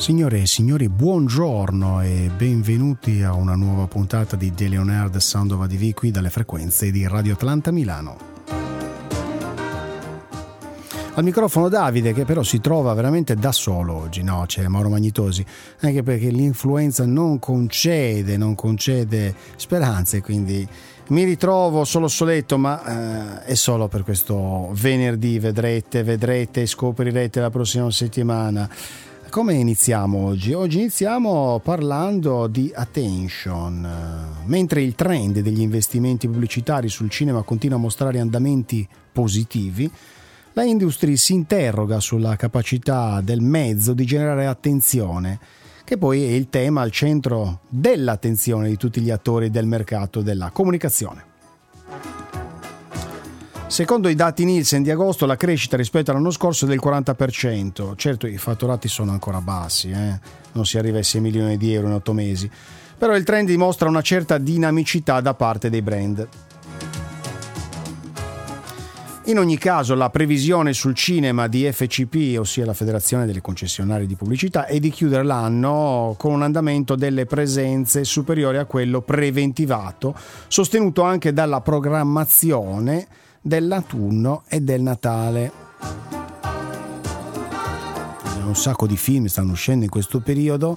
Signore e signori, buongiorno e benvenuti a una nuova puntata di De Leonard Sound of ADV qui dalle frequenze di Radio Atlanta Milano. Al microfono Davide, che però si trova veramente da solo oggi, no? C'è Mauro Magnitosi, anche perché l'influenza non concede speranze, quindi mi ritrovo soletto, ma è solo per questo venerdì, vedrete e scoprirete la prossima settimana. Come iniziamo oggi? Oggi iniziamo parlando di attention. Mentre il trend degli investimenti pubblicitari sul cinema continua a mostrare andamenti positivi, la industria si interroga sulla capacità del mezzo di generare attenzione, che poi è il tema al centro dell'attenzione di tutti gli attori del mercato della comunicazione. Secondo i dati Nielsen di agosto, la crescita rispetto all'anno scorso è del 40%. Certo, i fatturati sono ancora bassi, non si arriva ai 6 milioni di euro in 8 mesi, però il trend dimostra una certa dinamicità da parte dei brand. In ogni caso, la previsione sul cinema di FCP, ossia la Federazione delle Concessionarie di Pubblicità, è di chiudere l'anno con un andamento delle presenze superiore a quello preventivato, sostenuto anche dalla programmazione dell'autunno e del Natale. Un sacco di film stanno uscendo in questo periodo,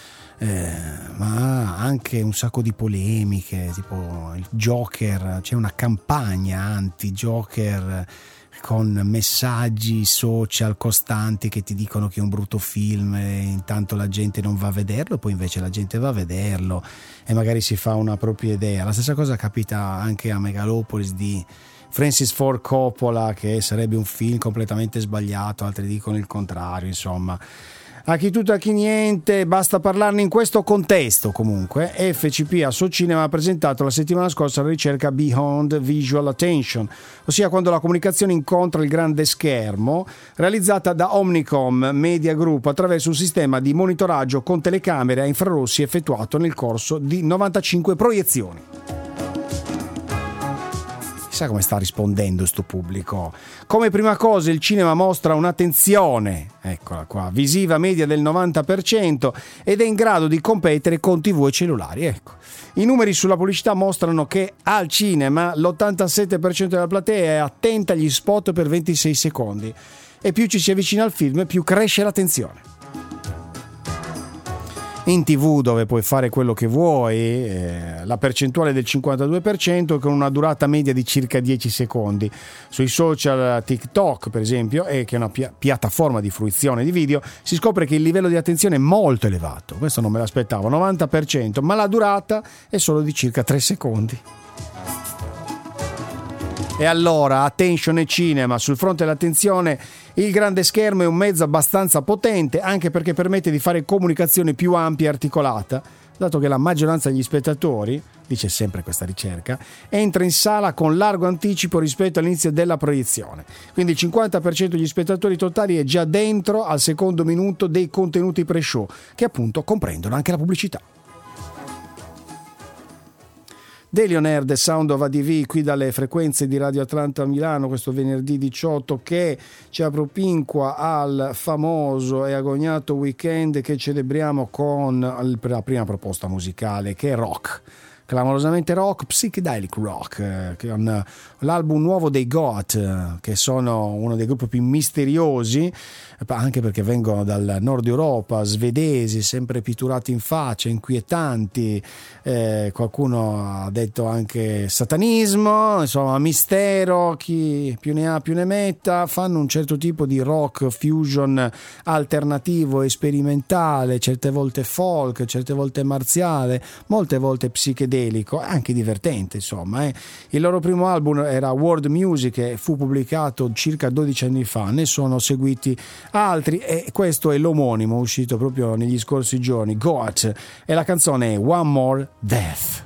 ma anche un sacco di polemiche, tipo il Joker. C'è una campagna anti-Joker con messaggi social costanti che ti dicono che è un brutto film e intanto la gente non va a vederlo, poi invece la gente va a vederlo e magari si fa una propria idea. La stessa cosa capita anche a Megalopolis di Francis Ford Coppola, che sarebbe un film completamente sbagliato, altri dicono il contrario, insomma. A chi tutto a chi niente, basta parlarne in questo contesto. Comunque FCP a Socinema ha presentato la settimana scorsa la ricerca Beyond Visual Attention, ossia quando la comunicazione incontra il grande schermo, realizzata da Omnicom Media Group attraverso un sistema di monitoraggio con telecamere a infrarossi effettuato nel corso di 95 proiezioni. Chissà come sta rispondendo sto pubblico. Come prima cosa il cinema mostra un'attenzione, eccola qua, visiva media del 90% ed è in grado di competere con TV e cellulari. Ecco. I numeri sulla pubblicità mostrano che al cinema l'87% della platea è attenta agli spot per 26 secondi e più ci si avvicina al film più cresce l'attenzione. In TV, dove puoi fare quello che vuoi, la percentuale è del 52% con una durata media di circa 10 secondi. Sui social TikTok, per esempio, che è una piattaforma di fruizione di video, si scopre che il livello di attenzione è molto elevato. Questo non me l'aspettavo, 90%, ma la durata è solo di circa 3 secondi. E allora, attention e cinema. Sul fronte dell'attenzione, il grande schermo è un mezzo abbastanza potente, anche perché permette di fare comunicazione più ampia e articolata, dato che la maggioranza degli spettatori, dice sempre questa ricerca, entra in sala con largo anticipo rispetto all'inizio della proiezione. Quindi il 50% degli spettatori totali è già dentro al secondo minuto dei contenuti pre-show, che appunto comprendono anche la pubblicità. De Leonard Sound of ADV qui dalle frequenze di Radio Atlanta Milano questo venerdì 18, che ci appropinqua al famoso e agognato weekend che celebriamo con la prima proposta musicale, che è rock, clamorosamente rock, psychedelic rock, con l'album nuovo dei Goat, che sono uno dei gruppi più misteriosi, anche perché vengono dal nord Europa, svedesi, sempre pitturati in faccia, inquietanti, qualcuno ha detto anche satanismo, insomma mistero, chi più ne ha più ne metta. Fanno un certo tipo di rock fusion alternativo e sperimentale, certe volte folk, certe volte marziale, molte volte psichedelico, anche divertente, insomma. Il loro primo album era World Music e fu pubblicato circa 12 anni fa, ne sono seguiti altri e questo è l'omonimo uscito proprio negli scorsi giorni, Goat, e la canzone è One More Death.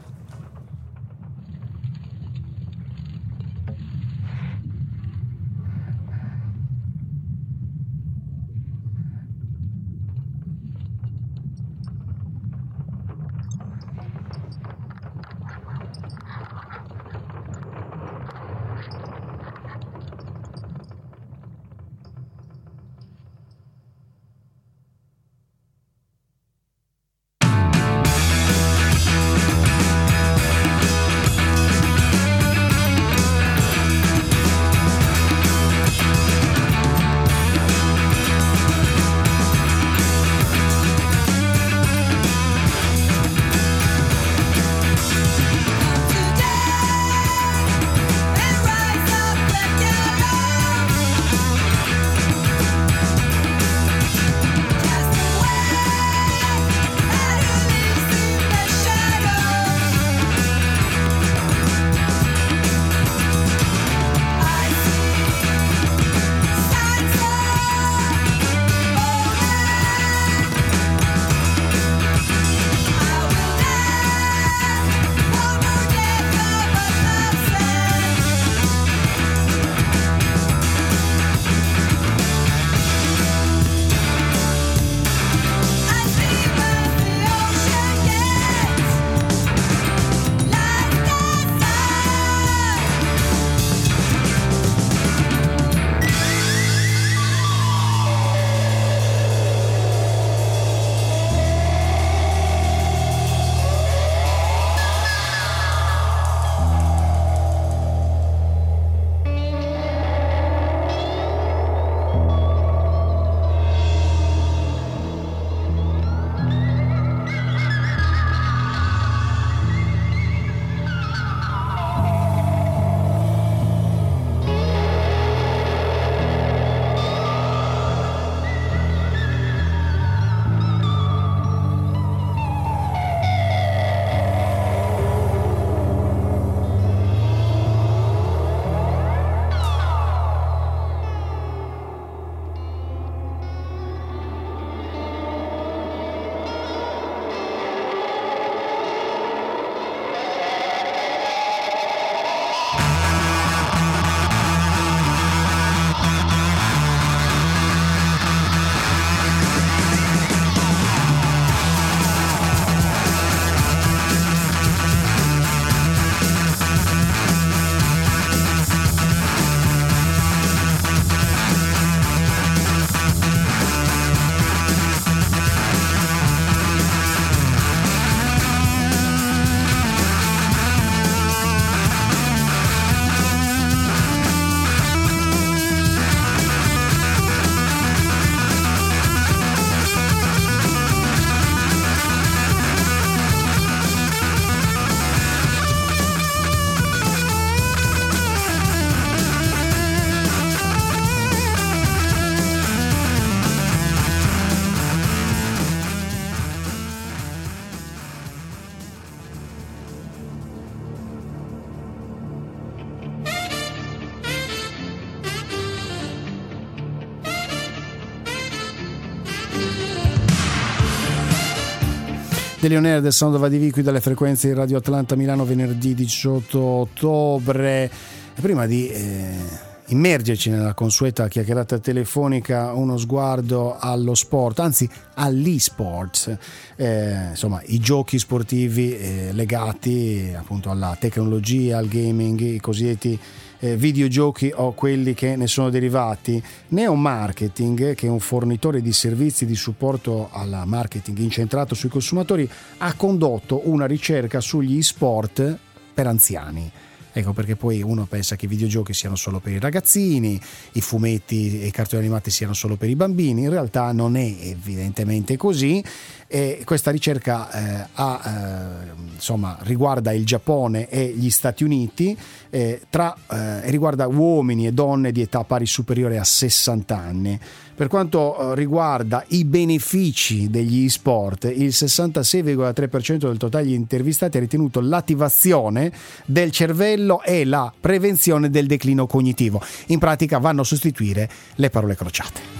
Daily On Air del Sound of ADV qui dalle frequenze di Radio Atlanta Milano, venerdì 18 ottobre. E prima di immergerci nella consueta chiacchierata telefonica, uno sguardo allo sport, anzi all'e-sports, insomma i giochi sportivi legati appunto alla tecnologia, al gaming, i cosiddetti videogiochi o quelli che ne sono derivati. Neo Marketing, che è un fornitore di servizi di supporto al marketing incentrato sui consumatori, ha condotto una ricerca sugli e-sport per anziani. Ecco perché poi uno pensa che i videogiochi siano solo per i ragazzini, i fumetti e i cartoni animati siano solo per i bambini. In realtà non è evidentemente così. E questa ricerca riguarda il Giappone e gli Stati Uniti, riguarda uomini e donne di età pari superiore a 60 anni. Per quanto riguarda i benefici degli e-sport, il 66,3% del totale degli intervistati ha ritenuto l'attivazione del cervello e la prevenzione del declino cognitivo. In pratica vanno a sostituire le parole crociate.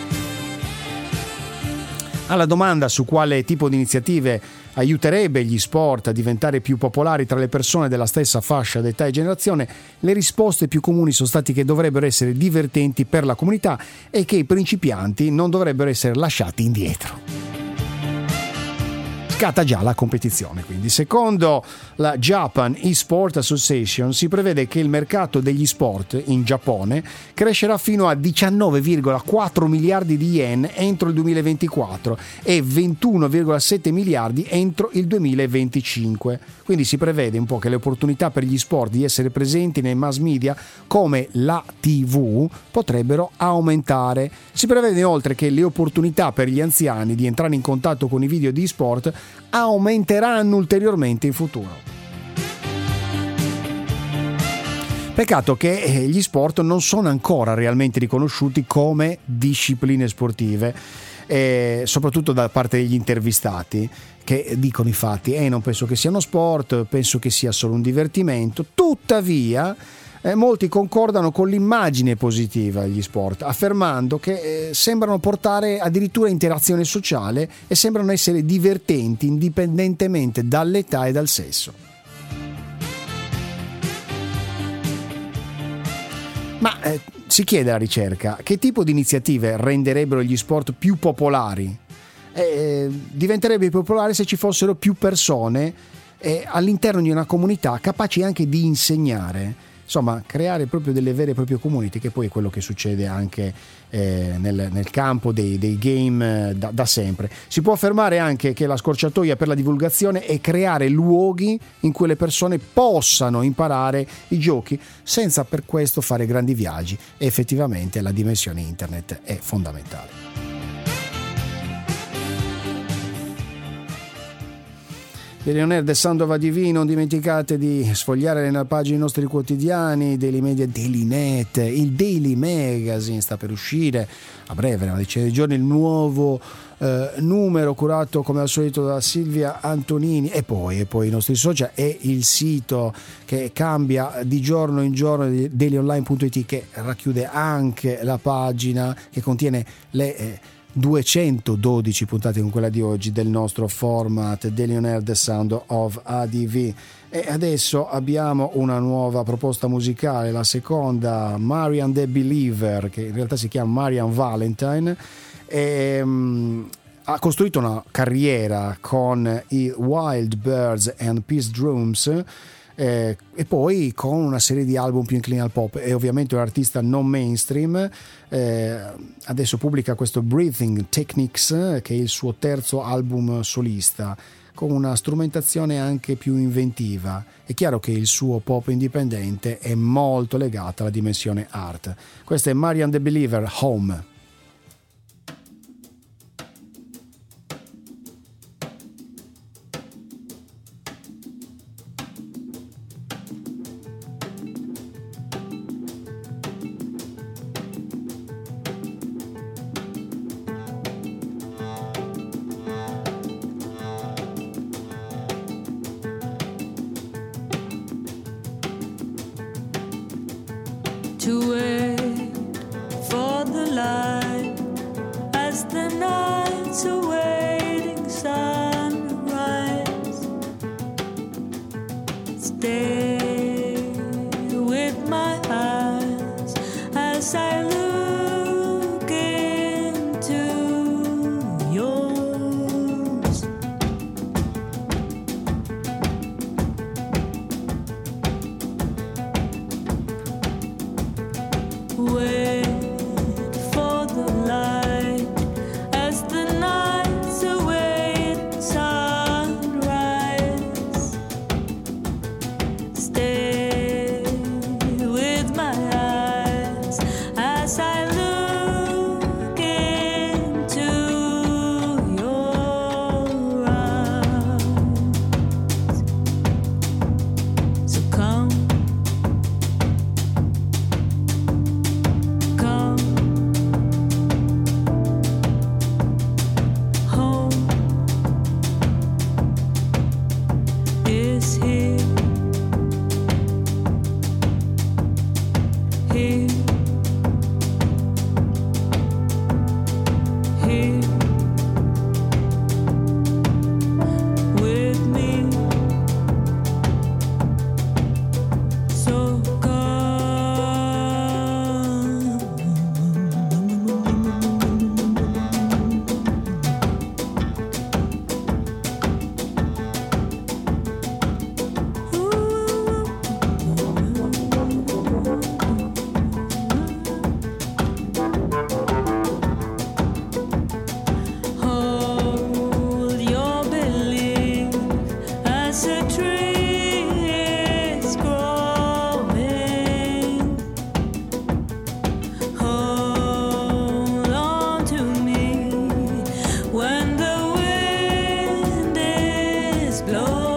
Alla domanda su quale tipo di iniziative aiuterebbe gli sport a diventare più popolari tra le persone della stessa fascia d'età e generazione, le risposte più comuni sono state che dovrebbero essere divertenti per la comunità e che i principianti non dovrebbero essere lasciati indietro. Scatta già la competizione, quindi. Secondo la Japan eSport Association si prevede che il mercato degli sport in Giappone crescerà fino a 19,4 miliardi di yen entro il 2024 e 21,7 miliardi entro il 2025. Quindi si prevede un po' che le opportunità per gli sport di essere presenti nei mass media come la TV potrebbero aumentare. Si prevede inoltre che le opportunità per gli anziani di entrare in contatto con i video di sport aumenteranno ulteriormente in futuro. Peccato che gli sport non sono ancora realmente riconosciuti come discipline sportive, soprattutto da parte degli intervistati, che dicono infatti non penso che sia uno sport, penso che sia solo un divertimento. Tuttavia molti concordano con l'immagine positiva degli sport, affermando che sembrano portare addirittura interazione sociale e sembrano essere divertenti indipendentemente dall'età e dal sesso. Ma si chiede alla ricerca che tipo di iniziative renderebbero gli sport più popolari. Diventerebbe popolare se ci fossero più persone all'interno di una comunità capaci anche di insegnare. Insomma, creare proprio delle vere e proprie community, che poi è quello che succede anche nel campo dei game da sempre. Si può affermare anche che la scorciatoia per la divulgazione è creare luoghi in cui le persone possano imparare i giochi senza per questo fare grandi viaggi, e effettivamente la dimensione internet è fondamentale. Daily On Air del Sound of ADV, non dimenticate di sfogliare nella pagina i nostri quotidiani, Daily Media, Daily Net, il Daily Magazine sta per uscire a breve, una decina di giorni, il nuovo numero curato come al solito da Silvia Antonini, e poi i nostri social e il sito che cambia di giorno in giorno, dailyonline.it, che racchiude anche la pagina che contiene le 212 puntate con quella di oggi del nostro format Daily On Air The Sound of ADV. E adesso abbiamo una nuova proposta musicale, la seconda, Marian the Believer, che in realtà si chiama Marian Valentine, ha costruito una carriera con i Wild Birds and Peace Drums, e poi con una serie di album più inclini al pop. È ovviamente un artista non mainstream. Adesso pubblica questo Breathing Techniques, che è il suo terzo album solista, con una strumentazione anche più inventiva. È chiaro che il suo pop indipendente è molto legato alla dimensione art. Questa è Marian the Believer, Home. To wait for the light as the night's awaiting sunrise. Stay with my eyes as I look into yours. Wait for the light as the nights await sunrise. Stay with my eyes as I look into your eyes. So come, come home is here, here, here with me. So hold your belief as a tree is growing. Hold on to me when the wind is blowing.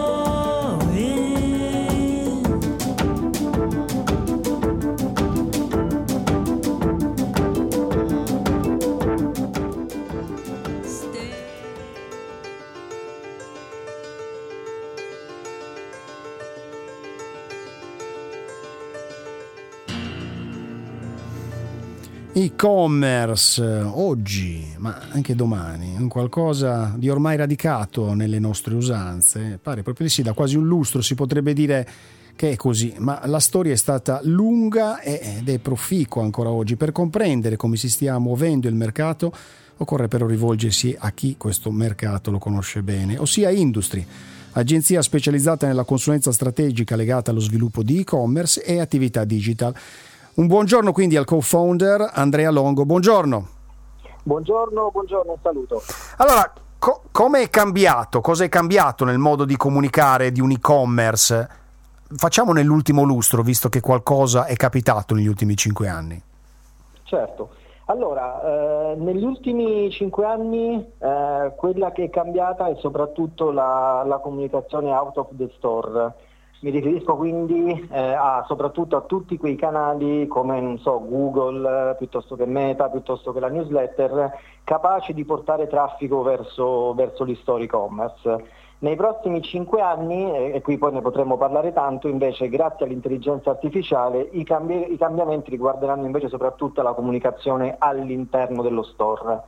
Stay. E-commerce oggi, ma anche domani, un qualcosa di ormai radicato nelle nostre usanze. Pare proprio di sì, da quasi un lustro si potrebbe dire che è così, ma la storia è stata lunga ed è proficua ancora oggi. Per comprendere come si stia muovendo il mercato occorre però rivolgersi a chi questo mercato lo conosce bene, ossia Industry, agenzia specializzata nella consulenza strategica legata allo sviluppo di e-commerce e attività digital. Un buongiorno quindi al co-founder Andrea Longo. Buongiorno. Buongiorno, un saluto. Allora, come è cambiato? Cosa è cambiato nel modo di comunicare di un e-commerce? Facciamo nell'ultimo lustro, visto che qualcosa è capitato negli ultimi 5 anni. Certo. Allora, negli ultimi 5 anni quella che è cambiata è soprattutto la comunicazione out of the store. Mi riferisco quindi soprattutto a tutti quei canali come non so, Google, piuttosto che Meta, piuttosto che la newsletter, capaci di portare traffico verso l'e-store e-commerce. Nei prossimi 5 anni, e qui poi ne potremo parlare tanto, invece grazie all'intelligenza artificiale i cambiamenti riguarderanno invece soprattutto la comunicazione all'interno dello store.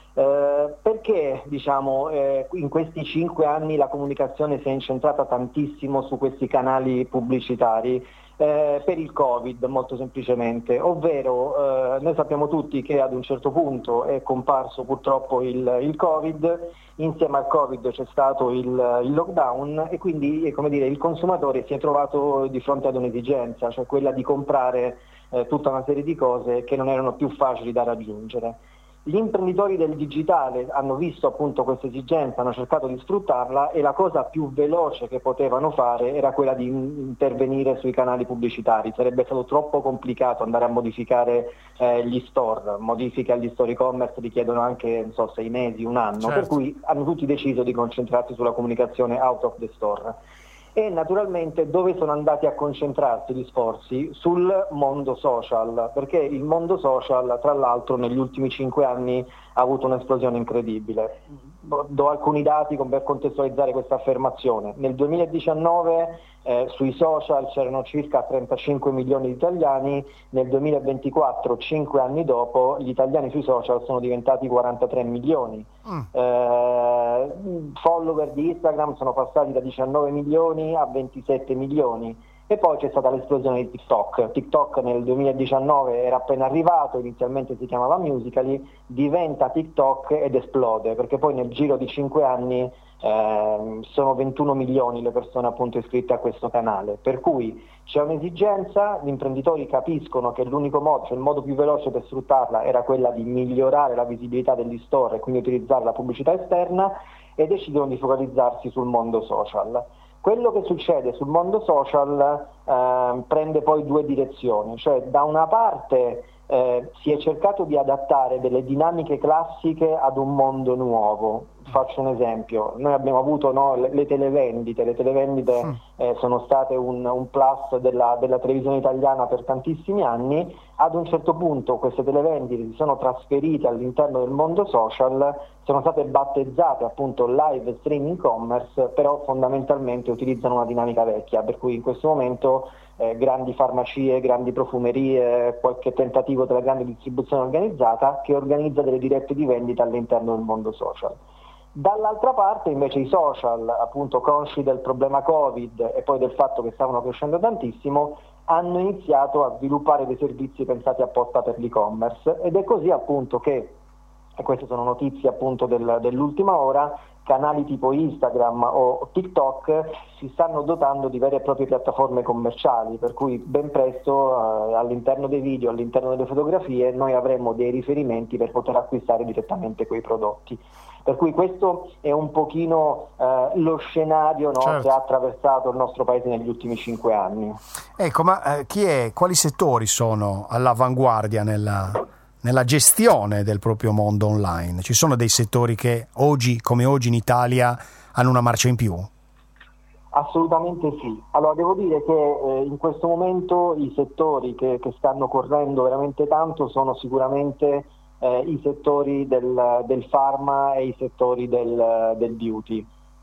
Perché in questi 5 anni la comunicazione si è incentrata tantissimo su questi canali pubblicitari? Per il Covid, molto semplicemente, ovvero noi sappiamo tutti che ad un certo punto è comparso purtroppo il Covid, insieme al Covid c'è stato il lockdown e quindi come dire, il consumatore si è trovato di fronte ad un'esigenza, cioè quella di comprare tutta una serie di cose che non erano più facili da raggiungere. Gli imprenditori del digitale hanno visto appunto questa esigenza, hanno cercato di sfruttarla e la cosa più veloce che potevano fare era quella di intervenire sui canali pubblicitari. Sarebbe stato troppo complicato andare a modificare gli store, modifiche agli store e-commerce richiedono anche 6 mesi, un anno, certo. Per cui hanno tutti deciso di concentrarsi sulla comunicazione out of the store. E naturalmente dove sono andati a concentrarsi gli sforzi? Sul mondo social, perché il mondo social tra l'altro negli ultimi 5 anni ha avuto un'esplosione incredibile. do alcuni dati per contestualizzare questa affermazione. Nel 2019 sui social c'erano circa 35 milioni di italiani, nel 2024, 5 anni dopo, gli italiani sui social sono diventati 43 milioni. Follower di Instagram sono passati da 19 milioni a 27 milioni. E poi c'è stata l'esplosione di TikTok. TikTok nel 2019 era appena arrivato, inizialmente si chiamava Musical.ly, diventa TikTok ed esplode, perché poi nel giro di 5 anni sono 21 milioni le persone appunto iscritte a questo canale. Per cui c'è un'esigenza, gli imprenditori capiscono che l'unico modo, cioè il modo più veloce per sfruttarla era quella di migliorare la visibilità degli store e quindi utilizzare la pubblicità esterna, e decidono di focalizzarsi sul mondo social. Quello che succede sul mondo social prende poi due direzioni, cioè da una parte si è cercato di adattare delle dinamiche classiche ad un mondo nuovo. Faccio un esempio: noi abbiamo avuto le televendite, sono state un plus della televisione italiana per tantissimi anni. Ad un certo punto queste televendite si sono trasferite all'interno del mondo social, sono state battezzate appunto live streaming commerce, però fondamentalmente utilizzano una dinamica vecchia, per cui in questo momento grandi farmacie, grandi profumerie, qualche tentativo della grande distribuzione organizzata che organizza delle dirette di vendita all'interno del mondo social. Dall'altra parte invece i social, appunto consci del problema Covid e poi del fatto che stavano crescendo tantissimo, hanno iniziato a sviluppare dei servizi pensati apposta per l'e-commerce, ed è così appunto che, e queste sono notizie appunto dell'ultima ora, canali tipo Instagram o TikTok si stanno dotando di vere e proprie piattaforme commerciali, per cui ben presto all'interno dei video, all'interno delle fotografie, noi avremo dei riferimenti per poter acquistare direttamente quei prodotti. Per cui questo è un pochino lo scenario certo, che ha attraversato il nostro paese negli ultimi 5 anni. Ecco, ma quali settori sono all'avanguardia nella gestione del proprio mondo online? Ci sono dei settori che oggi, come oggi in Italia, hanno una marcia in più? Assolutamente sì. Allora devo dire che in questo momento i settori che stanno correndo veramente tanto sono sicuramente i settori del pharma e i settori del beauty.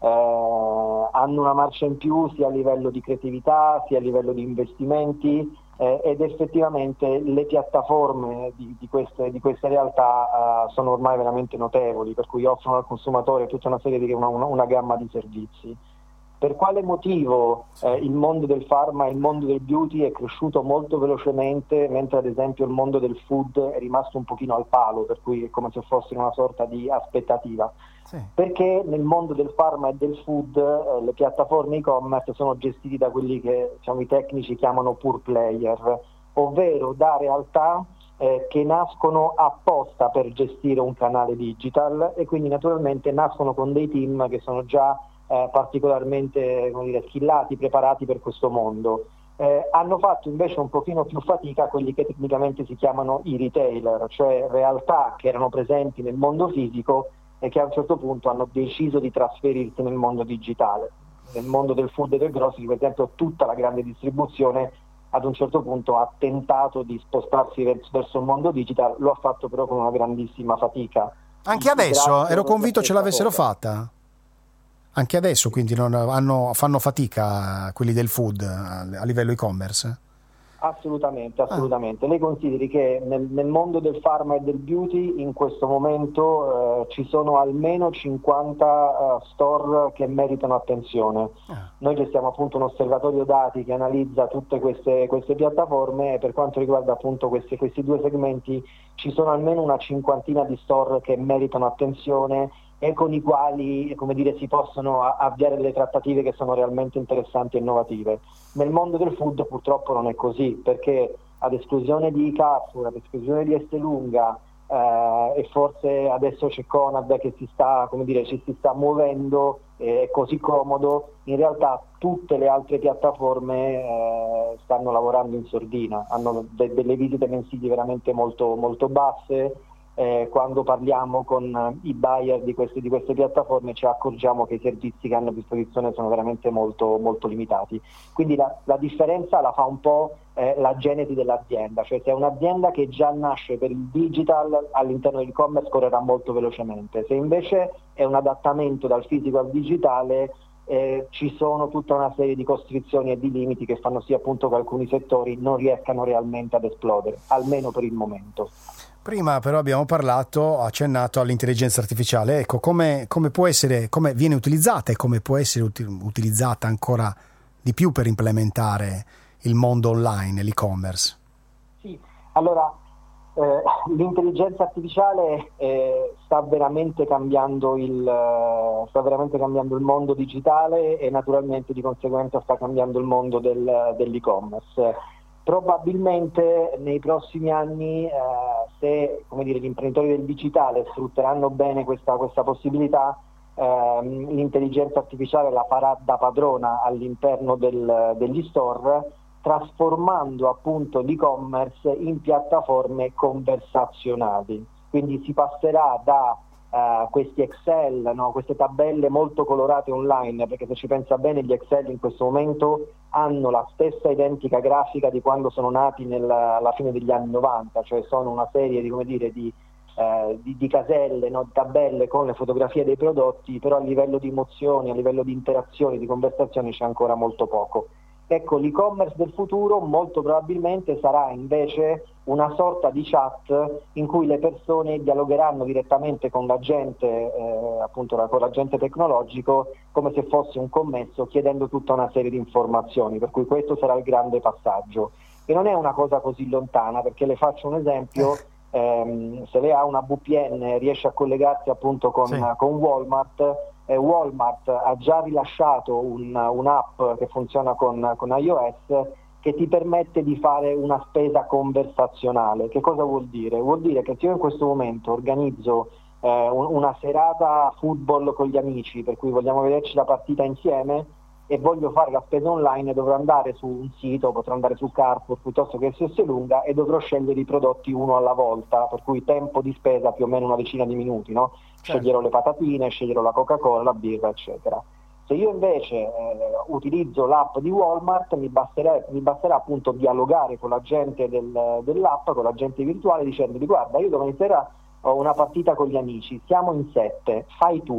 Hanno una marcia in più sia a livello di creatività sia a livello di investimenti, ed effettivamente le piattaforme di queste realtà sono ormai veramente notevoli, per cui offrono al consumatore tutta una serie di una gamma di servizi. Per quale motivo il mondo del pharma e il mondo del beauty è cresciuto molto velocemente, mentre ad esempio il mondo del food è rimasto un pochino al palo, per cui è come se fosse una sorta di aspettativa? Sì. Perché nel mondo del pharma e del food le piattaforme e-commerce sono gestite da quelli che i tecnici chiamano pure player, ovvero da realtà che nascono apposta per gestire un canale digital, e quindi naturalmente nascono con dei team che sono già particolarmente skillati, preparati per questo mondo. Hanno fatto invece un pochino più fatica quelli che tecnicamente si chiamano i retailer, cioè realtà che erano presenti nel mondo fisico e che a un certo punto hanno deciso di trasferirsi nel mondo digitale. Nel mondo del food e del grocery, per esempio, tutta la grande distribuzione ad un certo punto ha tentato di spostarsi verso il mondo digital, lo ha fatto però con una grandissima fatica. Anche adesso? Ero convinto ce l'avessero fatta. Anche adesso quindi fanno fatica quelli del food a livello e-commerce? Assolutamente. Lei consideri che nel mondo del pharma e del beauty in questo momento ci sono almeno 50 store che meritano attenzione. Noi gestiamo appunto un osservatorio dati che analizza tutte queste piattaforme, e per quanto riguarda appunto questi due segmenti ci sono almeno una cinquantina di store che meritano attenzione e con i quali, si possono avviare delle trattative che sono realmente interessanti e innovative. Nel mondo del food purtroppo non è così, perché ad esclusione di Carrefour, ad esclusione di Esselunga e forse adesso c'è Conad che ci si sta muovendo, è così comodo, in realtà tutte le altre piattaforme stanno lavorando in sordina, hanno delle visite mensili veramente molto, molto basse. quando parliamo con i buyer di queste piattaforme ci accorgiamo che i servizi che hanno a disposizione sono veramente molto, molto limitati. Quindi la differenza la fa un po' la genesi dell'azienda, cioè se è un'azienda che già nasce per il digital all'interno dell'e-commerce correrà molto velocemente, se invece è un adattamento dal fisico al digitale ci sono tutta una serie di costrizioni e di limiti che fanno sì appunto che alcuni settori non riescano realmente ad esplodere, almeno per il momento. Prima però abbiamo accennato all'intelligenza artificiale. Ecco, come può essere, come viene utilizzata e come può essere utilizzata ancora di più per implementare il mondo online, l'e-commerce? Sì, allora l'intelligenza artificiale sta veramente cambiando il mondo digitale e naturalmente di conseguenza sta cambiando il mondo dell'e-commerce. Probabilmente nei prossimi anni se gli imprenditori del digitale sfrutteranno bene questa possibilità, l'intelligenza artificiale la farà da padrona all'interno degli store, trasformando appunto l'e-commerce in piattaforme conversazionali. Quindi si passerà da questi Excel, queste tabelle molto colorate online, perché se ci pensa bene gli Excel in questo momento hanno la stessa identica grafica di quando sono nati alla fine degli anni 90, cioè sono una serie di caselle, di tabelle con le fotografie dei prodotti, però a livello di emozioni, a livello di interazioni, di conversazioni c'è ancora molto poco. Ecco, l'e-commerce del futuro molto probabilmente sarà invece una sorta di chat in cui le persone dialogheranno direttamente con l'agente, con l'agente tecnologico, come se fosse un commesso, chiedendo tutta una serie di informazioni, per cui questo sarà il grande passaggio. E non è una cosa così lontana, perché le faccio un esempio, se lei ha una VPN riesce a collegarsi appunto con Walmart. Walmart ha già rilasciato un'app che funziona con iOS che ti permette di fare una spesa conversazionale. Che cosa vuol dire? Vuol dire che se io in questo momento organizzo una serata football con gli amici, per cui vogliamo vederci la partita insieme e voglio fare la spesa online, dovrò andare su un sito, potrò andare su Carrefour piuttosto che su Esselunga e dovrò scegliere i prodotti uno alla volta, per cui tempo di spesa più o meno una decina di minuti, no? Certo. Sceglierò le patatine, sceglierò la Coca-Cola, la birra, eccetera. Se io invece utilizzo l'app di Walmart, mi basterà appunto dialogare con l'agente dell'app, con l'agente virtuale, dicendogli: guarda, io domani sera ho una partita con gli amici, siamo in 7, fai tu.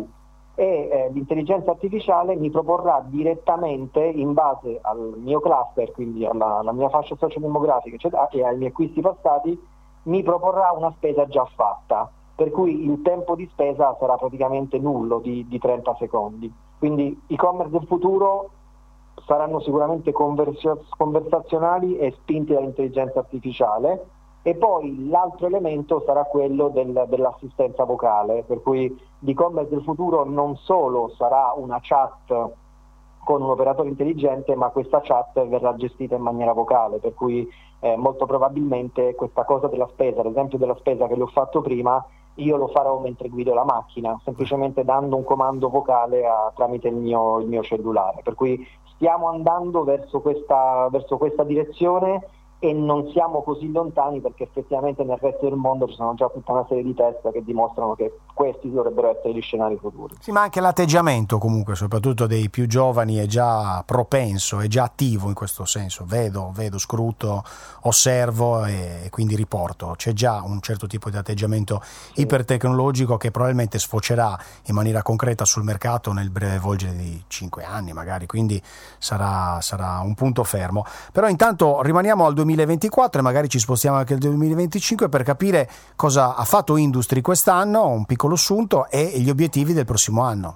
E l'intelligenza artificiale mi proporrà direttamente, in base al mio cluster, quindi alla mia fascia sociodemografica, eccetera, e ai miei acquisti passati, mi proporrà una spesa già fatta, per cui il tempo di spesa sarà praticamente nullo, di 30 secondi. Quindi e-commerce del futuro saranno sicuramente conversazionali e spinti dall'intelligenza artificiale. E poi l'altro elemento sarà quello dell'assistenza vocale, per cui l'e-commerce del futuro non solo sarà una chat con un operatore intelligente, ma questa chat verrà gestita in maniera vocale, per cui molto probabilmente questa cosa della spesa, l'esempio della spesa che le ho fatto prima, io lo farò mentre guido la macchina, semplicemente dando un comando vocale tramite il mio cellulare. Per cui stiamo andando verso questa direzione e non siamo così lontani, perché effettivamente nel resto del mondo ci sono già tutta una serie di test che dimostrano che questi dovrebbero essere gli scenari futuri. Sì, ma anche l'atteggiamento comunque, soprattutto dei più giovani, è già propenso, è già attivo in questo senso. Vedo, scruto, osservo e quindi riporto. C'è già un certo tipo di atteggiamento ipertecnologico che probabilmente sfocerà in maniera concreta sul mercato nel breve volgere di 5 anni magari, quindi sarà un punto fermo. Però intanto rimaniamo al 2024 e magari ci spostiamo anche al 2025 per capire cosa ha fatto Industry quest'anno, un piccolo assunto, e gli obiettivi del prossimo anno.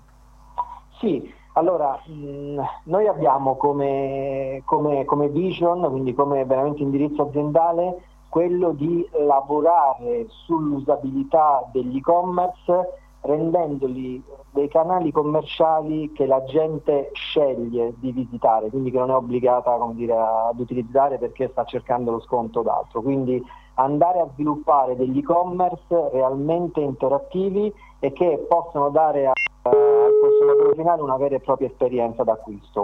Sì, allora noi abbiamo come vision, quindi come veramente indirizzo aziendale, quello di lavorare sull'usabilità degli e-commerce, rendendoli dei canali commerciali che la gente sceglie di visitare, quindi che non è obbligata, ad utilizzare perché sta cercando lo sconto d'altro. Quindi andare a sviluppare degli e-commerce realmente interattivi e che possono dare al consumatore finale una vera e propria esperienza d'acquisto.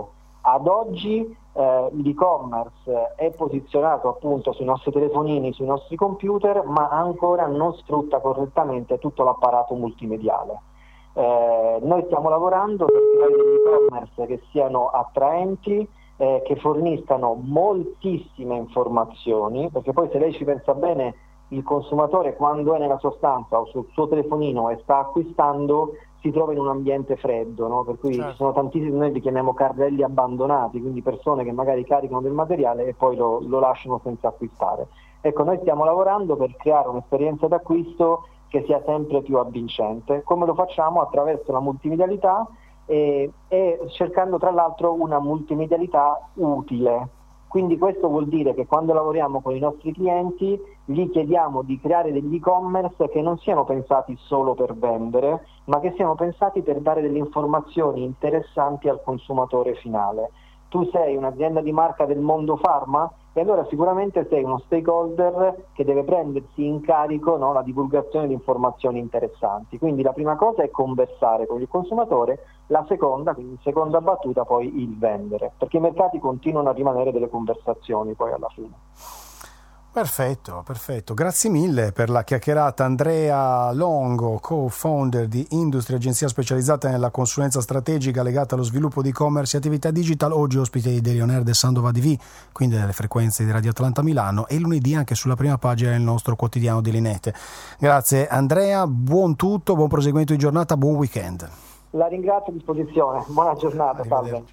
Ad oggi l'e-commerce è posizionato appunto sui nostri telefonini, sui nostri computer, ma ancora non sfrutta correttamente tutto l'apparato multimediale. Noi stiamo lavorando per creare degli e-commerce che siano attraenti, che forniscano moltissime informazioni, perché poi se lei ci pensa bene, il consumatore quando è nella sua stanza o sul suo telefonino e sta acquistando si trova in un ambiente freddo, no? Per cui ci sono tantissimi, noi li chiamiamo carrelli abbandonati, quindi persone che magari caricano del materiale e poi lo lasciano senza acquistare. Ecco, noi stiamo lavorando per creare un'esperienza d'acquisto che sia sempre più avvincente. Come lo facciamo? Attraverso la multimedialità e cercando tra l'altro una multimedialità utile. Quindi questo vuol dire che quando lavoriamo con i nostri clienti gli chiediamo di creare degli e-commerce che non siano pensati solo per vendere, ma che siano pensati per dare delle informazioni interessanti al consumatore finale. Tu sei un'azienda di marca del mondo pharma e allora sicuramente sei uno stakeholder che deve prendersi in carico, no, la divulgazione di informazioni interessanti. Quindi la prima cosa è conversare con il consumatore, la seconda, quindi in seconda battuta, poi il vendere, perché i mercati continuano a rimanere delle conversazioni poi alla fine. Perfetto. Grazie mille per la chiacchierata. Andrea Longo, co-founder di Industry, agenzia specializzata nella consulenza strategica legata allo sviluppo di e-commerce e attività digital. Oggi ospite di Daily On Air del Sandova TV, quindi delle frequenze di Radio Atlanta Milano, e lunedì anche sulla prima pagina del nostro quotidiano di Linette. Grazie Andrea, buon tutto, buon proseguimento di giornata, buon weekend. La ringrazio, a disposizione, buona giornata, salve.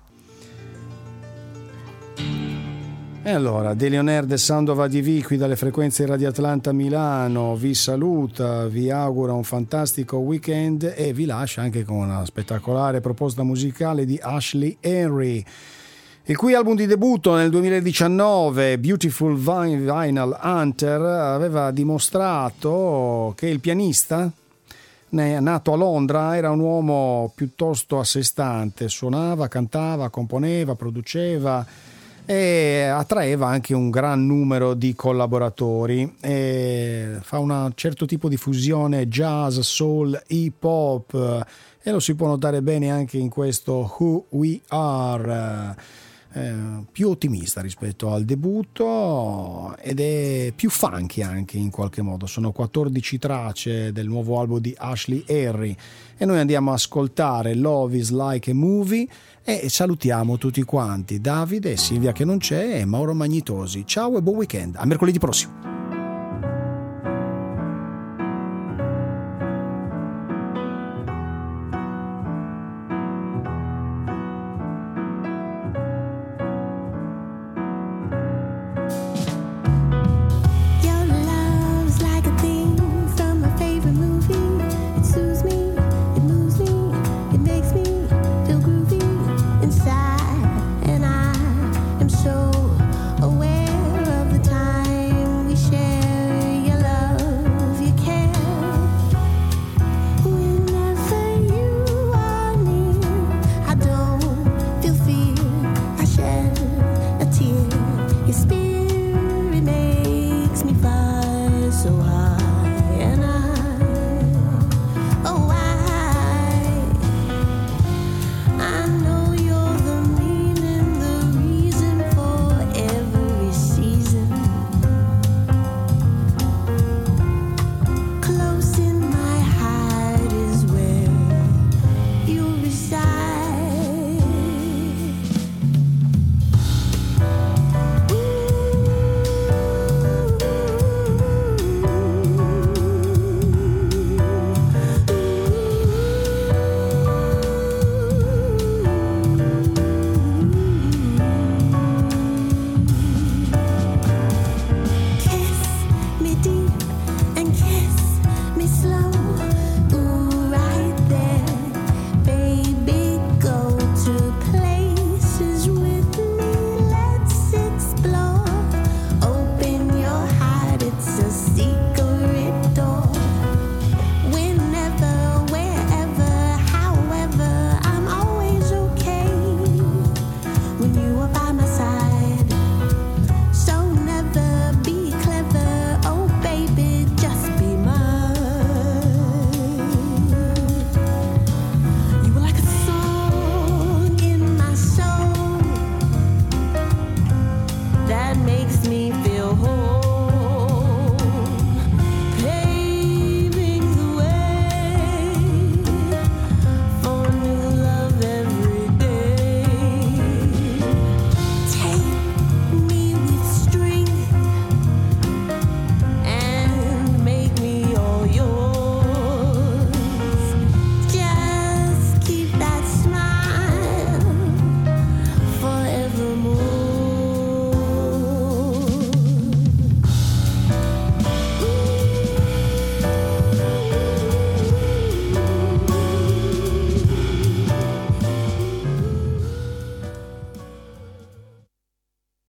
E allora, Daily On Air del Sandova TV qui dalle frequenze di Radio Atlanta Milano vi saluta, vi augura un fantastico weekend e vi lascia anche con una spettacolare proposta musicale di Ashley Henry, il cui album di debutto nel 2019, Beautiful Vinyl Hunter, aveva dimostrato che il pianista, nato a Londra, era un uomo piuttosto a sé stante, suonava, cantava, componeva, produceva e attraeva anche un gran numero di collaboratori, e fa un certo tipo di fusione jazz, soul, hip hop, e lo si può notare bene anche in questo Who We Are, più ottimista rispetto al debutto ed è più funky anche in qualche modo. Sono 14 tracce del nuovo album di Ashley Henry e noi andiamo a ascoltare Love is Like a Movie e salutiamo tutti quanti, Davide, Silvia che non c'è e Mauro Magnitosi. Ciao e buon weekend, a mercoledì prossimo.